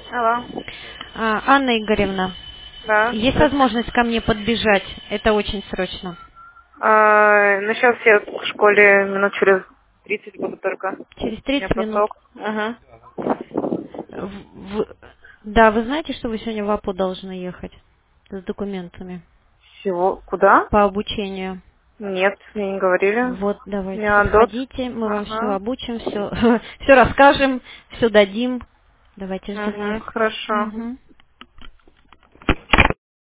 Алло. Анна Игоревна, Да, есть здравствуйте. возможность ко мне подбежать? Это очень срочно. Ну, сейчас я в школе минут через 30 буду только. Через У меня 30 минут. бросок. Угу. Да, вы знаете, что вы сегодня в АПУ должны ехать с документами Всего? Куда? по обучению? Нет, мне не говорили. Вот, У давайте, меня дот. подходите, мы вам все Ага. обучим, все, все расскажем, все дадим. Давайте, жду вас. Угу, хорошо. Мгм.